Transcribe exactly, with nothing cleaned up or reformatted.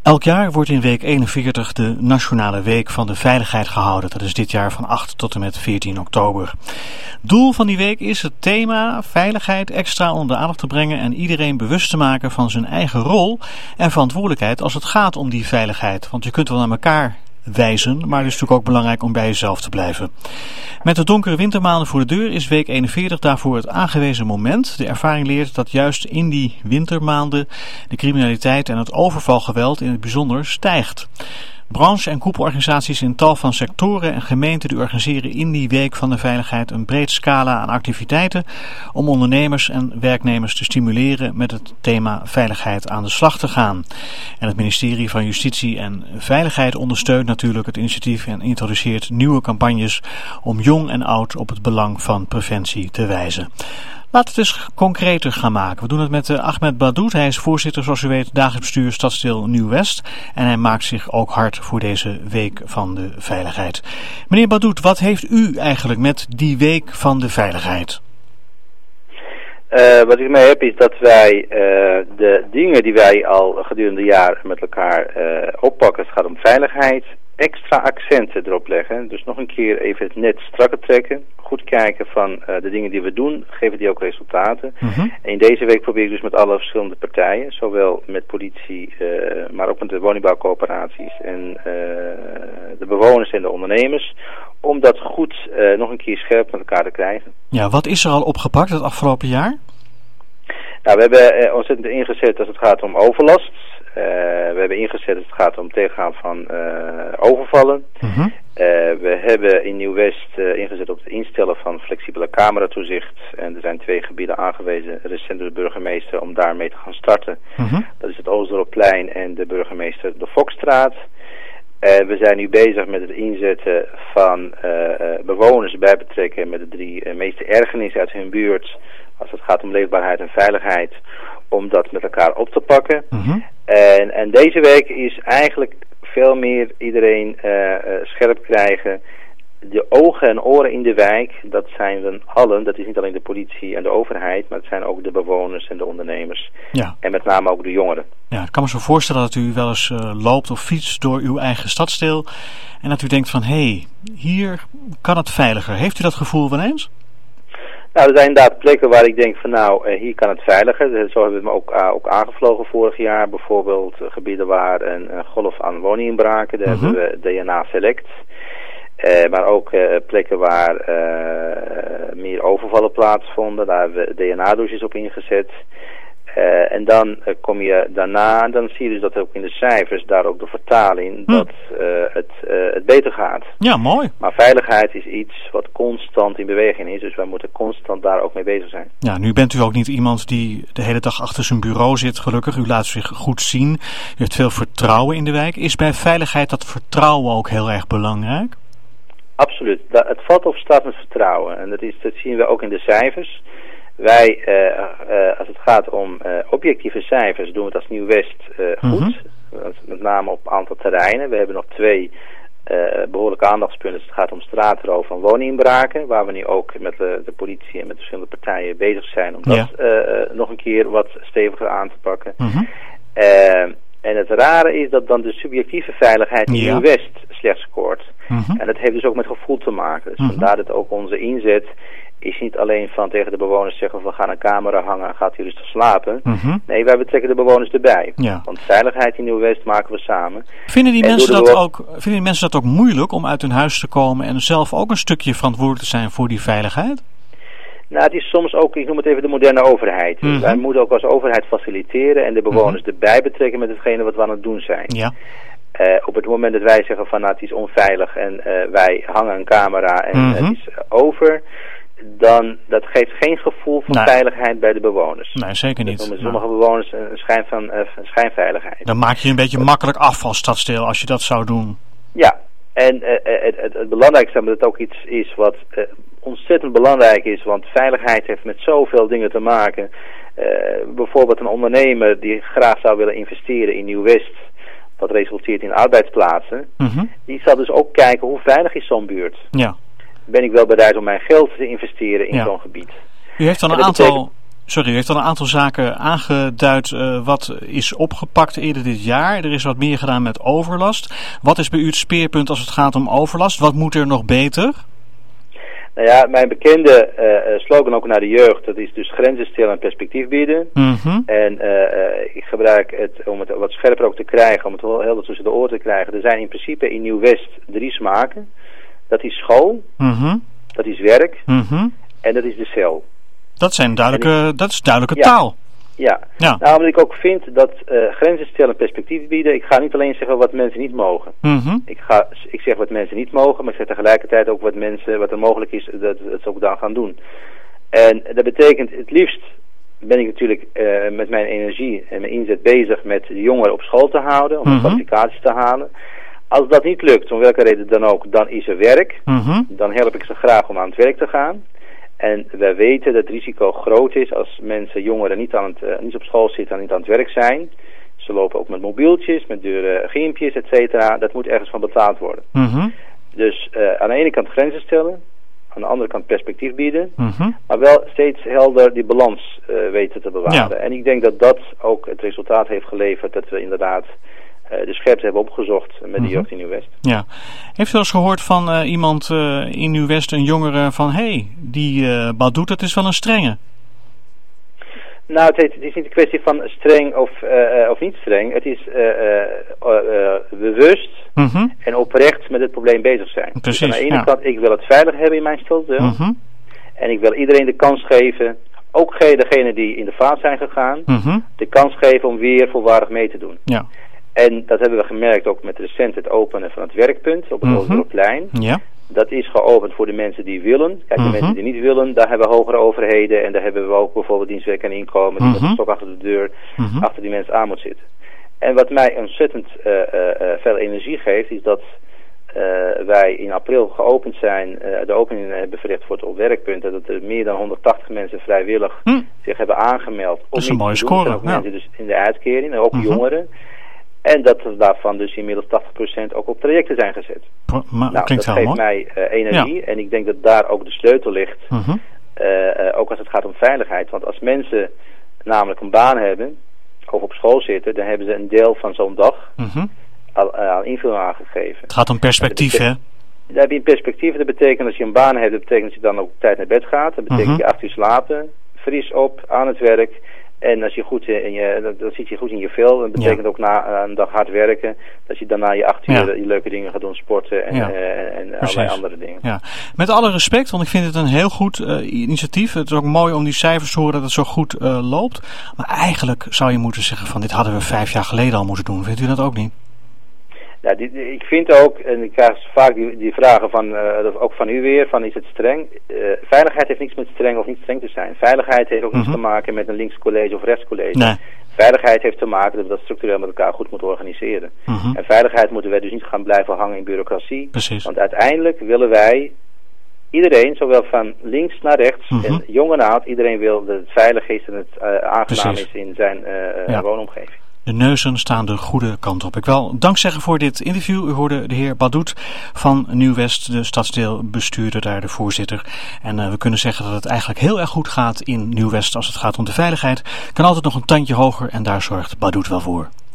Elk jaar wordt in week eenenveertig de Nationale Week van de Veiligheid gehouden. Dat is dit jaar van acht tot en met veertien oktober. Doel van die week is het thema veiligheid extra onder de aandacht te brengen en iedereen bewust te maken van zijn eigen rol en verantwoordelijkheid als het gaat om die veiligheid. Want je kunt wel naar elkaar wijzen, maar het is natuurlijk ook belangrijk om bij jezelf te blijven. Met de donkere wintermaanden voor de deur is week eenenveertig daarvoor het aangewezen moment. De ervaring leert dat juist in die wintermaanden de criminaliteit en het overvalgeweld in het bijzonder stijgt. Branche- en koepelorganisaties in tal van sectoren en gemeenten die organiseren in die week van de veiligheid een breed scala aan activiteiten om ondernemers en werknemers te stimuleren met het thema veiligheid aan de slag te gaan. En het ministerie van Justitie en Veiligheid ondersteunt natuurlijk het initiatief en introduceert nieuwe campagnes om jong en oud op het belang van preventie te wijzen. Laten we het eens concreter gaan maken. We doen het met uh, Ahmed Badoet. Hij is voorzitter, zoals u weet, dagelijks bestuur Stadsdeel Nieuw-West. En hij maakt zich ook hard voor deze Week van de Veiligheid. Meneer Badoet, wat heeft u eigenlijk met die Week van de Veiligheid? Uh, wat ik mee heb is dat wij uh, de dingen die wij al gedurende het jaar met elkaar uh, oppakken, het gaat om veiligheid, extra accenten erop leggen. Dus nog een keer even het net strakker trekken. Goed kijken van uh, de dingen die we doen, geven die ook resultaten. Mm-hmm. En in deze week probeer ik dus met alle verschillende partijen, zowel met politie, uh, maar ook met de woningbouwcoöperaties en uh, de bewoners en de ondernemers, om dat goed uh, nog een keer scherp met elkaar te krijgen. Ja, wat is er al opgepakt het afgelopen jaar? Nou, we hebben uh, ontzettend ingezet als het gaat om overlast. Uh, we hebben ingezet als het gaat om tegengaan van uh, overvallen. Mm-hmm. Uh, we hebben in Nieuw-West uh, ingezet op het instellen van flexibele cameratoezicht. En er zijn twee gebieden aangewezen, recent door de burgemeester, om daarmee te gaan starten. Mm-hmm. Dat is het Oostdorpplein en de burgemeester de Fokstraat. Uh, we zijn nu bezig met het inzetten van uh, uh, bewoners bij betrekken met de drie uh, meeste ergernissen uit hun buurt, als het gaat om leefbaarheid en veiligheid, om dat met elkaar op te pakken. Mm-hmm. En, en deze week is eigenlijk veel meer iedereen uh, uh, scherp krijgen. De ogen en oren in de wijk, dat zijn we allen. Dat is niet alleen de politie en de overheid, maar het zijn ook de bewoners en de ondernemers. Ja. En met name ook de jongeren. Ja, ik kan me zo voorstellen dat u wel eens uh, loopt of fietst door uw eigen stadsdeel en dat u denkt van, hé, hey, hier kan het veiliger. Heeft u dat gevoel wel eens? Nou, er zijn inderdaad plekken waar ik denk van nou, uh, hier kan het veiliger. Zo hebben we me ook, uh, ook aangevlogen vorig jaar. Bijvoorbeeld uh, gebieden waar een, een golf aan woninginbraken. Daar uh-huh. hebben we D N A Select. Uh, maar ook uh, plekken waar uh, meer overvallen plaatsvonden. Daar hebben we D N A-douches op ingezet. Uh, en dan uh, kom je daarna, dan zie je dus dat ook in de cijfers, daar ook de vertaling, hm. dat uh, het, uh, het beter gaat. Ja, mooi. Maar veiligheid is iets wat constant in beweging is, dus wij moeten constant daar ook mee bezig zijn. Ja, nu bent u ook niet iemand die de hele dag achter zijn bureau zit, gelukkig. U laat zich goed zien. U heeft veel vertrouwen in de wijk. Is bij veiligheid dat vertrouwen ook heel erg belangrijk? Absoluut. Dat, het valt of staat met vertrouwen. En dat, is, dat zien we ook in de cijfers. Wij, uh, uh, als het gaat om uh, objectieve cijfers, doen we het als Nieuw-West uh, goed. Mm-hmm. Met name op een aantal terreinen. We hebben nog twee uh, behoorlijke aandachtspunten. Het gaat om straatroof en woninginbraken, waar we nu ook met de, de politie en met verschillende partijen bezig zijn om ja. dat uh, nog een keer wat steviger aan te pakken. Mm-hmm. Uh, en het rare is dat dan de subjectieve veiligheid in ja. Nieuw-West slecht scoort. Mm-hmm. En dat heeft dus ook met gevoel te maken. Dus mm-hmm. vandaar dat ook onze inzet is niet alleen van tegen de bewoners zeggen we gaan een camera hangen en gaat u rustig slapen. Mm-hmm. Nee, wij betrekken de bewoners erbij. Ja. Want veiligheid in Nieuw-West maken we samen. Vinden die, mensen dat ook, vinden die mensen dat ook moeilijk om uit hun huis te komen en zelf ook een stukje verantwoordelijk te zijn voor die veiligheid? Nou, het is soms ook, ik noem het even de moderne overheid. Mm-hmm. Wij moeten ook als overheid faciliteren en de bewoners mm-hmm. erbij betrekken met hetgene wat we aan het doen zijn. Ja. Uh, op het moment dat wij zeggen van nou het is onveilig en uh, wij hangen een camera en mm-hmm. het is over, dan dat geeft geen gevoel van nee. veiligheid bij de bewoners. Nee, zeker niet. Dat noemen sommige nee. bewoners een schijn van uh, een schijnveiligheid. Dan maak je een beetje makkelijk af als stadsdeel als je dat zou doen. Ja, en uh, het, het, het belangrijkste is dat het ook iets is wat uh, ontzettend belangrijk is, want veiligheid heeft met zoveel dingen te maken. Uh, bijvoorbeeld een ondernemer die graag zou willen investeren in Nieuw-West, wat resulteert in arbeidsplaatsen, mm-hmm. die zal dus ook kijken hoe veilig is zo'n buurt. Ja. Ben ik wel bereid om mijn geld te investeren in ja. zo'n gebied. U heeft dan een aantal, Sorry, u heeft al een aantal zaken aangeduid uh, wat is opgepakt eerder dit jaar. Er is wat meer gedaan met overlast. Wat is bij u het speerpunt als het gaat om overlast? Wat moet er nog beter? Nou ja, mijn bekende uh, slogan ook naar de jeugd, dat is dus grenzen stellen en perspectief bieden. Mm-hmm. En uh, uh, ik gebruik het om het wat scherper ook te krijgen, om het heel helder tussen de oren te krijgen. Er zijn in principe in Nieuw-West drie smaken. Dat is school, mm-hmm. dat is werk mm-hmm. en dat is de cel. Dat, zijn duidelijke, ik, dat is duidelijke ja, taal. Ja. ja, nou omdat ik ook vind dat uh, grenzen stellen en perspectief bieden, ik ga niet alleen zeggen wat mensen niet mogen. Mm-hmm. Ik, ga, ik zeg wat mensen niet mogen, maar ik zeg tegelijkertijd ook wat mensen, wat er mogelijk is, dat, dat ze ook dan gaan doen. En dat betekent, het liefst ben ik natuurlijk uh, met mijn energie en mijn inzet bezig met de jongeren op school te houden, om mm-hmm. kwalificaties te halen. Als dat niet lukt, om welke reden dan ook, dan is er werk. Mm-hmm. Dan help ik ze graag om aan het werk te gaan. En wij weten dat het risico groot is als mensen, jongeren, niet, aan het, uh, niet op school zitten en niet aan het werk zijn. Ze lopen ook met mobieltjes, met dure gimpjes, et cetera. Dat moet ergens van betaald worden. Mm-hmm. Dus uh, aan de ene kant grenzen stellen, aan de andere kant perspectief bieden. Mm-hmm. Maar wel steeds helder die balans uh, weten te bewaren. Ja. En ik denk dat dat ook het resultaat heeft geleverd dat we inderdaad Uh, de scherpte hebben opgezocht met de mm-hmm. jeugd in Nieuw-West. Ja. Heeft u wel eens gehoord van uh, iemand uh, in Nieuw-West, een jongere, van hé, hey, die uh, Badoet, dat is wel een strenge? Nou, het, heet, het is niet een kwestie van streng of, uh, of niet streng. Het is uh, uh, uh, bewust mm-hmm. en oprecht met het probleem bezig zijn. Precies, dus aan de ene ja. kant, ik wil het veilig hebben in mijn stadsdeel. Mm-hmm. En ik wil iedereen de kans geven, ook degenen die in de vaart zijn gegaan, mm-hmm. de kans geven om weer volwaardig mee te doen. Ja. En dat hebben we gemerkt ook met recent het openen van het werkpunt op het mm-hmm. Oostdorpplein. Ja. Dat is geopend voor de mensen die willen. Kijk, mm-hmm. de mensen die niet willen, daar hebben we hogere overheden. En daar hebben we ook bijvoorbeeld dienstwerk en inkomen. Die mm-hmm. met een stok achter de deur, mm-hmm. achter die mensen aan moet zitten. En wat mij ontzettend uh, uh, uh, veel energie geeft, is dat uh, wij in april geopend zijn. Uh, de opening hebben verricht voor het opwerkpunt. Dat er meer dan honderdtachtig mensen vrijwillig mm. zich hebben aangemeld. Dat is een mooie score. Ook ja. mensen dus in de uitkering, en ook mm-hmm. jongeren. En dat er daarvan dus inmiddels tachtig procent ook op trajecten zijn gezet. Pro, maar, nou, dat geeft mooi. mij uh, energie. Ja. En ik denk dat daar ook de sleutel ligt. Mm-hmm. Uh, uh, ook als het gaat om veiligheid. Want als mensen namelijk een baan hebben, of op school zitten, dan hebben ze een deel van zo'n dag mm-hmm. al, uh, al invulling aangegeven. Het gaat om perspectief, hè? Daar heb je een perspectief. Dat betekent als je een baan hebt, dat betekent dat je dan ook op tijd naar bed gaat. Dat betekent mm-hmm. je acht uur slapen, fris op, aan het werk. En als je goed in je, dat, dat zit je goed in je vel. Dat betekent ja. ook na een dag hard werken, dat je daarna je acht uur ja. die leuke dingen gaat doen, sporten en, ja. uh, en allerlei andere dingen. Ja. Met alle respect, want ik vind het een heel goed uh, initiatief. Het is ook mooi om die cijfers te horen dat het zo goed uh, loopt. Maar eigenlijk zou je moeten zeggen van dit hadden we vijf jaar geleden al moeten doen. Vindt u dat ook niet? Ja, die, ik vind ook, en ik krijg vaak die, die vragen van, uh, dat ook van u weer, van is het streng? Uh, veiligheid heeft niks met streng of niet streng te zijn. Veiligheid heeft ook mm-hmm. niets te maken met een linkscollege of rechtscollege. Nee. Veiligheid heeft te maken dat we dat structureel met elkaar goed moeten organiseren. Mm-hmm. En veiligheid moeten wij dus niet gaan blijven hangen in bureaucratie. Precies. Want uiteindelijk willen wij, iedereen, zowel van links naar rechts mm-hmm. en jong en oud, iedereen wil dat het veilig is en het uh, aangenaam Precies. is in zijn uh, ja. woonomgeving. De neuzen staan de goede kant op. Ik wil dank zeggen voor dit interview. U hoorde de heer Badoet van Nieuw-West, de stadsdeelbestuurder, daar de voorzitter. En uh, we kunnen zeggen dat het eigenlijk heel erg goed gaat in Nieuw-West als het gaat om de veiligheid. Kan altijd nog een tandje hoger en daar zorgt Badoet wel voor.